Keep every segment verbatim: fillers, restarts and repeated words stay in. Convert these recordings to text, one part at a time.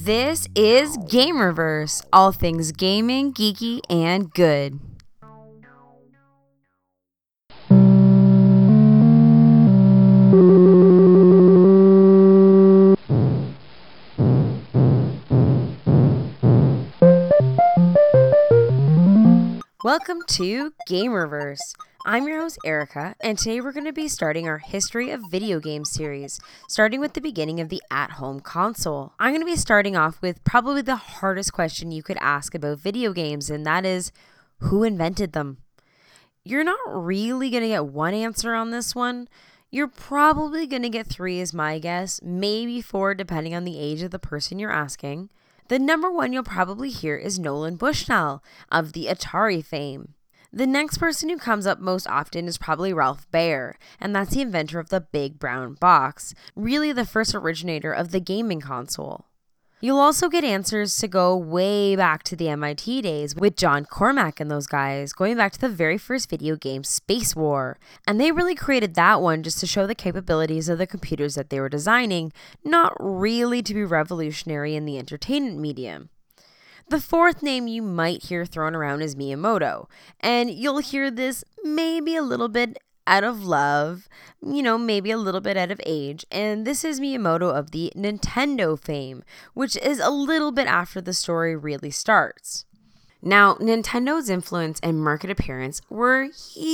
This is Gamerverse, all things gaming, geeky, and good. Welcome to Gamerverse. I'm your host Erica, and today we're going to be starting our History of Video Games series, starting with the beginning of the at-home console. I'm going to be starting off with probably the hardest question you could ask about video games, and that is, who invented them? You're not really going to get one answer on this one. You're probably going to get three is my guess, maybe four depending on the age of the person you're asking. The number one you'll probably hear is Nolan Bushnell of the Atari fame. The next person who comes up most often is probably Ralph Baer, and that's the inventor of the big brown box, really the first originator of the gaming console. You'll also get answers to go way back to the M I T days with John Cormack and those guys, going back to the very first video game, Space War. And they really created that one just to show the capabilities of the computers that they were designing, not really to be revolutionary in the entertainment medium. The fourth name you might hear thrown around is Miyamoto, and you'll hear this maybe a little bit out of love, you know, maybe a little bit out of age, and this is Miyamoto of the Nintendo fame, which is a little bit after the story really starts. Now, Nintendo's influence and market appearance were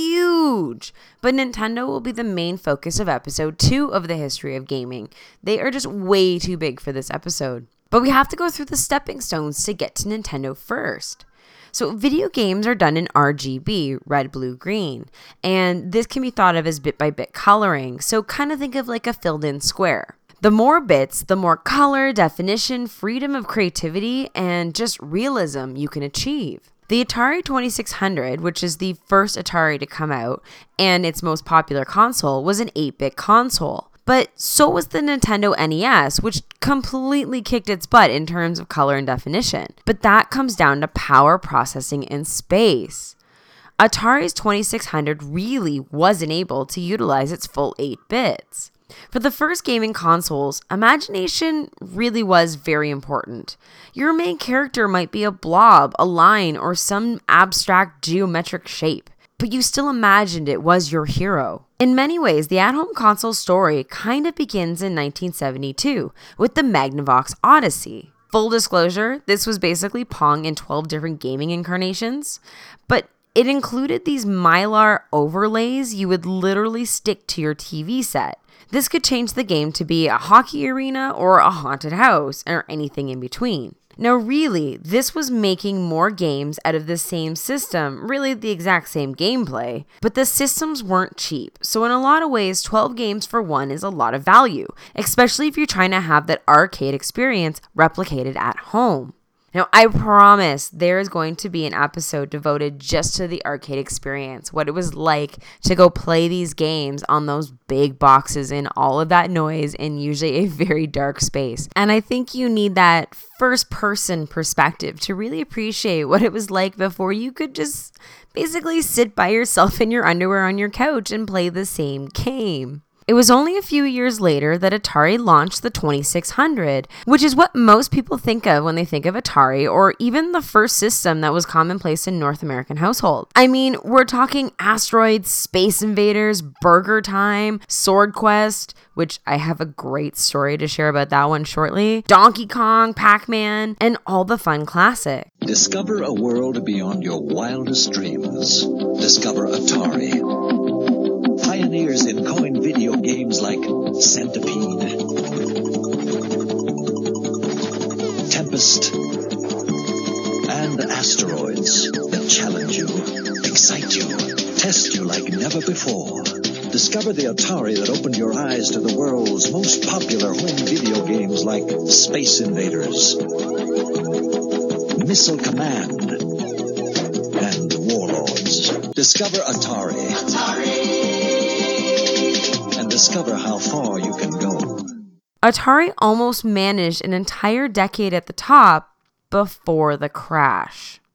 huge, but Nintendo will be the main focus of episode two of the History of Gaming. They are just way too big for this episode. But we have to go through the stepping stones to get to Nintendo first. So video games are done in R G B, red, blue, green, and this can be thought of as bit-by-bit coloring, so kind of think of like a filled-in square. The more bits, the more color, definition, freedom of creativity, and just realism you can achieve. The Atari twenty-six hundred, which is the first Atari to come out, and its most popular console, was an eight-bit console. But so was the Nintendo N E S, which completely kicked its butt in terms of color and definition. But that comes down to power processing in space. Atari's twenty-six hundred really wasn't able to utilize its full eight bits. For the first gaming consoles, imagination really was very important. Your main character might be a blob, a line, or some abstract geometric shape, but you still imagined it was your hero. In many ways, the at-home console story kind of begins in nineteen seventy-two with the Magnavox Odyssey. Full disclosure, this was basically Pong in twelve different gaming incarnations, but it included these Mylar overlays you would literally stick to your T V set. This could change the game to be a hockey arena or a haunted house or anything in between. Now really, this was making more games out of the same system, really the exact same gameplay, but the systems weren't cheap, so in a lot of ways, twelve games for one is a lot of value, especially if you're trying to have that arcade experience replicated at home. Now, I promise there is going to be an episode devoted just to the arcade experience, what it was like to go play these games on those big boxes and all of that noise in usually a very dark space. And I think you need that first-person perspective to really appreciate what it was like before you could just basically sit by yourself in your underwear on your couch and play the same game. It was only a few years later that Atari launched the twenty-six hundred, which is what most people think of when they think of Atari, or even the first system that was commonplace in North American households. I mean, we're talking Asteroids, Space Invaders, Burger Time, Sword Quest, which I have a great story to share about that one shortly, Donkey Kong, Pac-Man, and all the fun classics. Discover a world beyond your wildest dreams. Discover Atari. Pioneers in coin video games like Centipede, Tempest, and Asteroids that challenge you, excite you, test you like never before. Discover the Atari that opened your eyes to the world's most popular home video games like Space Invaders, Missile Command, and Warlords. Discover Atari. Atari! And discover how far you can go. Atari almost managed an entire decade at the top before the crash.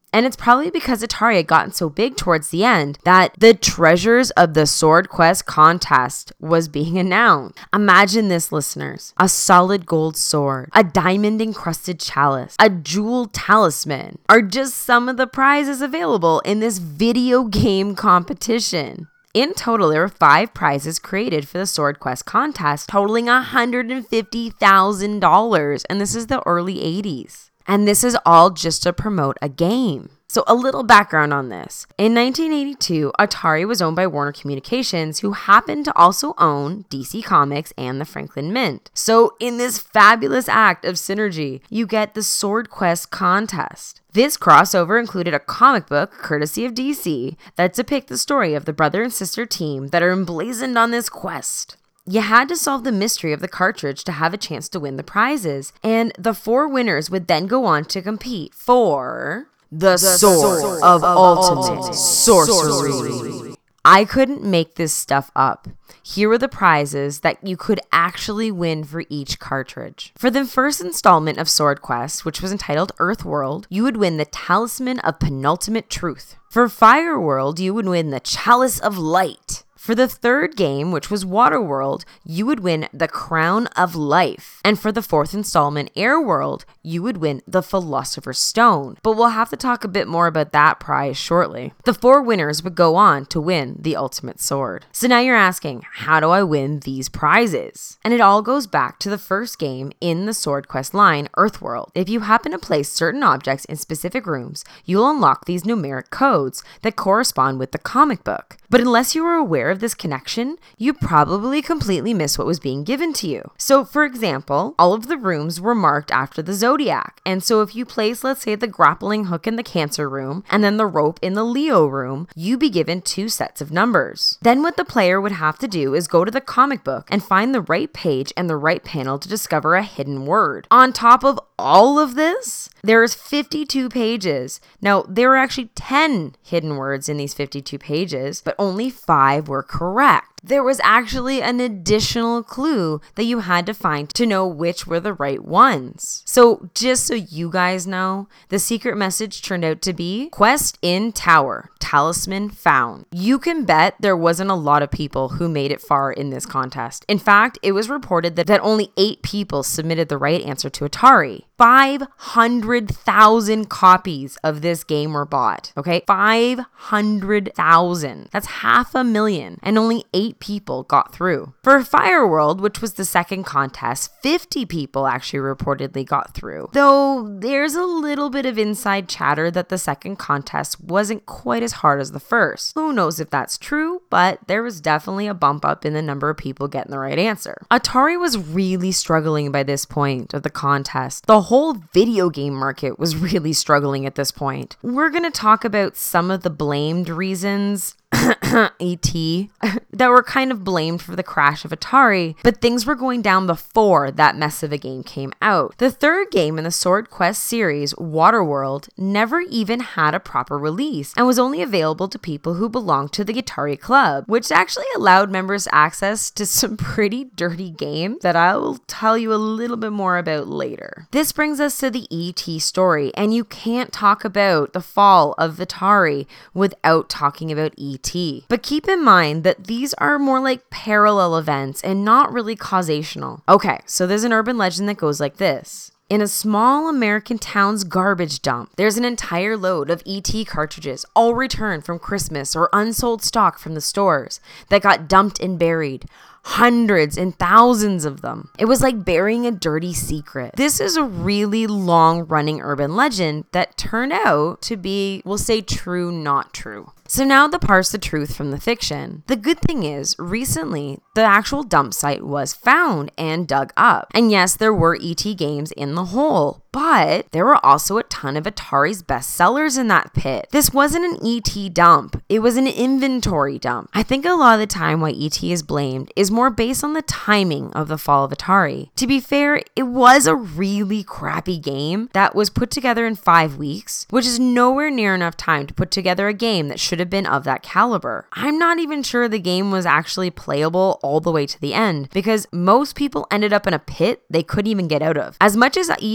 And it's probably because Atari had gotten so big towards the end that the treasures of the Sword Quest contest was being announced. Imagine this, listeners. A solid gold sword, a diamond encrusted chalice, a jeweled talisman are just some of the prizes available in this video game competition. In total, there were five prizes created for the Sword Quest contest, totaling one hundred fifty thousand dollars, and this is the early eighties. And this is all just to promote a game. So a little background on this. In nineteen eighty-two, Atari was owned by Warner Communications, who happened to also own D C Comics and the Franklin Mint. So in this fabulous act of synergy, you get the Sword Quest contest. This crossover included a comic book, courtesy of D C, that depicts the story of the brother and sister team that are emblazoned on this quest. You had to solve the mystery of the cartridge to have a chance to win the prizes, and the four winners would then go on to compete for the, the Sword, Sword of, of Ultimate, Ultimate Sorcery. Sorcery. I couldn't make this stuff up. Here were the prizes that you could actually win for each cartridge. For the first installment of Sword Quest, which was entitled Earthworld, you would win the Talisman of Penultimate Truth. For Fireworld, you would win the Chalice of Light. For the third game, which was Waterworld, you would win the Crown of Life. And for the fourth installment, Airworld, you would win the Philosopher's Stone. But we'll have to talk a bit more about that prize shortly. The four winners would go on to win the Ultimate Sword. So now you're asking, how do I win these prizes? And it all goes back to the first game in the Sword Quest line, Earthworld. If you happen to place certain objects in specific rooms, you'll unlock these numeric codes that correspond with the comic book. But unless you were aware of this connection, you probably completely miss what was being given to you. So for example, all of the rooms were marked after the zodiac. And so if you place, let's say, the grappling hook in the Cancer room and then the rope in the Leo room, you'd be given two sets of numbers. Then what the player would have to do is go to the comic book and find the right page and the right panel to discover a hidden word. On top of all of this, there's fifty-two pages. Now, there were actually ten hidden words in these fifty-two pages, but only five were correct. There was actually an additional clue that you had to find to know which were the right ones. So just so you guys know, the secret message turned out to be Quest in Tower, Talisman Found. You can bet there wasn't a lot of people who made it far in this contest. In fact, it was reported that, that only eight people submitted the right answer to Atari. five hundred thousand copies of this game were bought, okay? five hundred thousand. That's half a million, and only eight people got through. For Fireworld, which was the second contest, fifty people actually reportedly got through. Though there's a little bit of inside chatter that the second contest wasn't quite as hard as the first. Who knows if that's true, but there was definitely a bump up in the number of people getting the right answer. Atari was really struggling by this point of the contest. The whole video game market was really struggling at this point. We're going to talk about some of the blamed reasons E T that were kind of blamed for the crash of Atari, but things were going down before that mess of a game came out. The third game in the Sword Quest series, Waterworld, never even had a proper release and was only available to people who belonged to the Atari Club, which actually allowed members access to some pretty dirty games that I will tell you a little bit more about later. This brings us to the E T story, and you can't talk about the fall of Atari without talking about E T. But keep in mind that these are more like parallel events and not really causational. Okay, so there's an urban legend that goes like this. In a small American town's garbage dump, there's an entire load of E T cartridges, all returned from Christmas or unsold stock from the stores, that got dumped and buried. Hundreds and thousands of them. It was like burying a dirty secret. This is a really long-running urban legend that turned out to be, we'll say, true, not true. So now to parse the truth from the fiction. The good thing is, recently, the actual dump site was found and dug up. And yes, there were E T games in the hole, but there were also a ton of Atari's best sellers in that pit. This wasn't an E T dump. It was an inventory dump. I think a lot of the time why E T is blamed is more based on the timing of the fall of Atari. To be fair, it was a really crappy game that was put together in five weeks, which is nowhere near enough time to put together a game that should have been of that caliber. I'm not even sure the game was actually playable all the way to the end, because most people ended up in a pit they couldn't even get out of. As much as E T might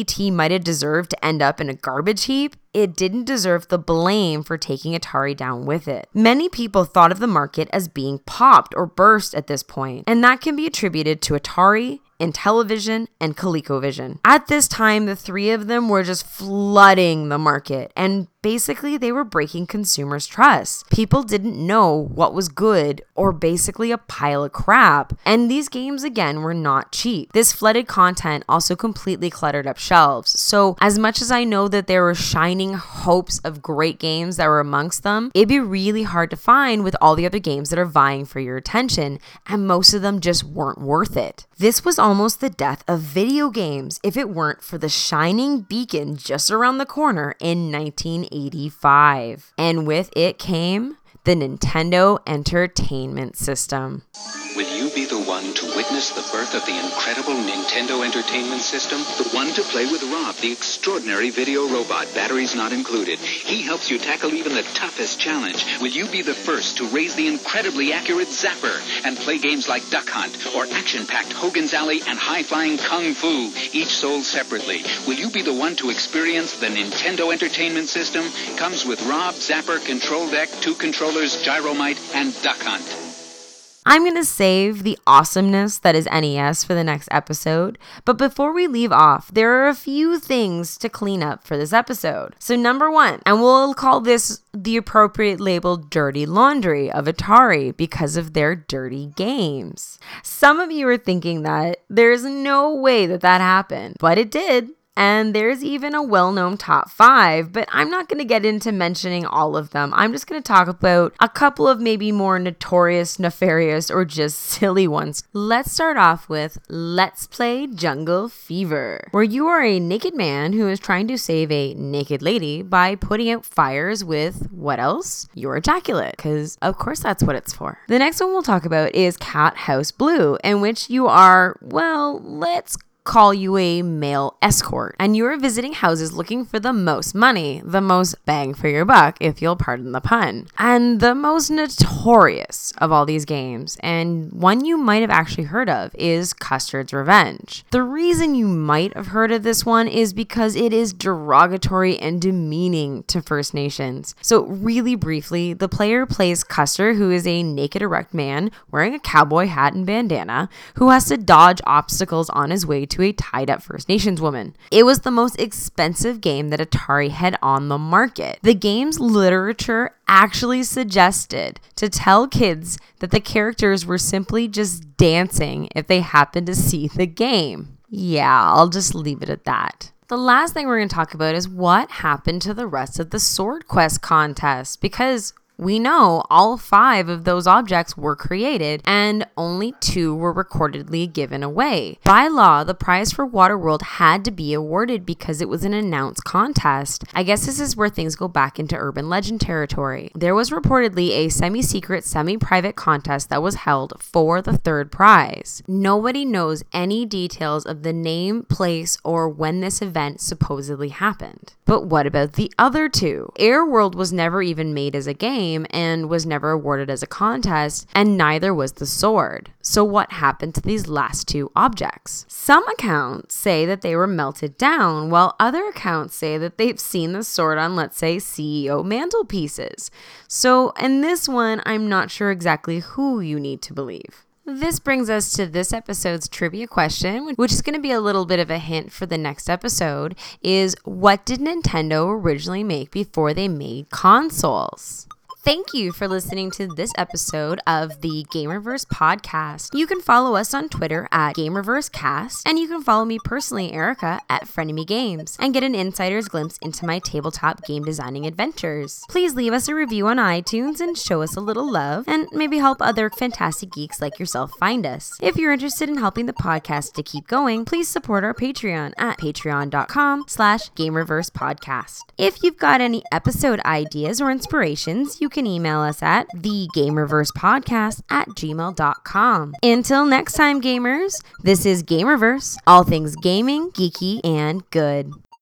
might have deserved to end up in a garbage heap, it didn't deserve the blame for taking Atari down with it. Many people thought of the market as being popped or burst at this point, and that can be attributed to Atari, Intellivision, and ColecoVision. At this time, the three of them were just flooding the market, and basically they were breaking consumers' trust. People didn't know what was good or basically a pile of crap, and these games again were not cheap. This flooded content also completely cluttered up shelves, so as much as I know that there were shining hopes of great games that were amongst them, it'd be really hard to find with all the other games that are vying for your attention, and most of them just weren't worth it. This was almost the death of video games if it weren't for the shining beacon just around the corner in nineteen eighty-five. And with it came the Nintendo Entertainment System. Will you be the one to witness the birth of the incredible Nintendo Entertainment System? The one to play with Rob, the extraordinary video robot, batteries not included. He helps you tackle even the toughest challenge. Will you be the first to raise the incredibly accurate Zapper and play games like Duck Hunt or action-packed Hogan's Alley and high-flying Kung Fu, each sold separately? Will you be the one to experience the Nintendo Entertainment System? Comes with Rob, Zapper, Control Deck, two controllers, Gyromite, and Duck Hunt. I'm going to save the awesomeness that is N E S for the next episode, but before we leave off, there are a few things to clean up for this episode. So number one, and we'll call this the appropriate label dirty laundry of Atari because of their dirty games. Some of you are thinking that there's no way that that happened, but it did. And there's even a well-known top five, but I'm not going to get into mentioning all of them. I'm just going to talk about a couple of maybe more notorious, nefarious, or just silly ones. Let's start off with Let's Play Jungle Fever, where you are a naked man who is trying to save a naked lady by putting out fires with, what else? Your ejaculate, because of course that's what it's for. The next one we'll talk about is Cat House Blue, in which you are, well, let's call you a male escort, and you are visiting houses looking for the most money, the most bang for your buck, if you'll pardon the pun. And the most notorious of all these games, and one you might have actually heard of, is Custard's Revenge. The reason you might have heard of this one is because it is derogatory and demeaning to First Nations. So really briefly, the player plays Custer, who is a naked erect man wearing a cowboy hat and bandana, who has to dodge obstacles on his way to to a tied-up First Nations woman. It was the most expensive game that Atari had on the market. The game's literature actually suggested to tell kids that the characters were simply just dancing if they happened to see the game. Yeah, I'll just leave it at that. The last thing we're going to talk about is what happened to the rest of the Sword Quest contest, because we know all five of those objects were created and only two were recordedly given away. By law, the prize for Waterworld had to be awarded because it was an announced contest. I guess this is where things go back into urban legend territory. There was reportedly a semi-secret, semi-private contest that was held for the third prize. Nobody knows any details of the name, place, or when this event supposedly happened. But what about the other two? Airworld was never even made as a game and was never awarded as a contest, and neither was the sword. So what happened to these last two objects? Some accounts say that they were melted down, while other accounts say that they've seen the sword on, let's say, C E O mantelpieces. So in this one, I'm not sure exactly who you need to believe. This brings us to this episode's trivia question, which is going to be a little bit of a hint for the next episode, is what did Nintendo originally make before they made consoles? Thank you for listening to this episode of the Gamerverse podcast. You can follow us on Twitter at GamerverseCast, and you can follow me personally, Erica, at Frenemy Games, and get an insider's glimpse into my tabletop game designing adventures. Please leave us a review on iTunes and show us a little love, and maybe help other fantastic geeks like yourself find us. If you're interested in helping the podcast to keep going, please support our Patreon at patreon.com slash GamerversePodcast. If you've got any episode ideas or inspirations, you can email us at thegamerversepodcast at gmail dot com. Until next time, gamers, this is Gamerverse, all things gaming, geeky, and good.